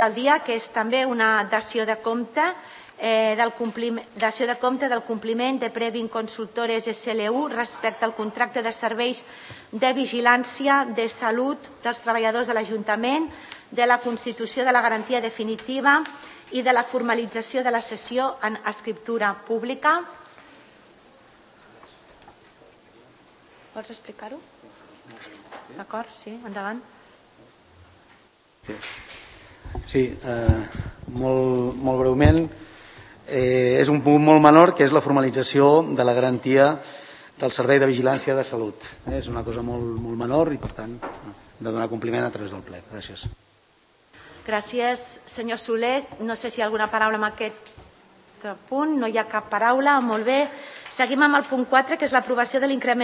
del dia, que és també una dació de compte del compliment de Previn Consultores SLU respecte al contracte de serveis de vigilància de salut dels treballadors de l'Ajuntament, de la constitució de la garantia definitiva i de la formalització de la cessió en escriptura pública. Vols explicar-ho? D'acord, sí, endavant. Sí, molt breument. És un punt molt menor, que és la formalització de la garantia del servei de vigilància de salut. És una cosa molt menor i, per tant, de donar compliment a través del ple. Gràcies. Gràcies, senyor Soler. No sé si hi ha alguna paraula en aquest punt. No hi ha cap paraula. Molt bé. Seguim amb el punt 4, que és l'aprovació de l'increment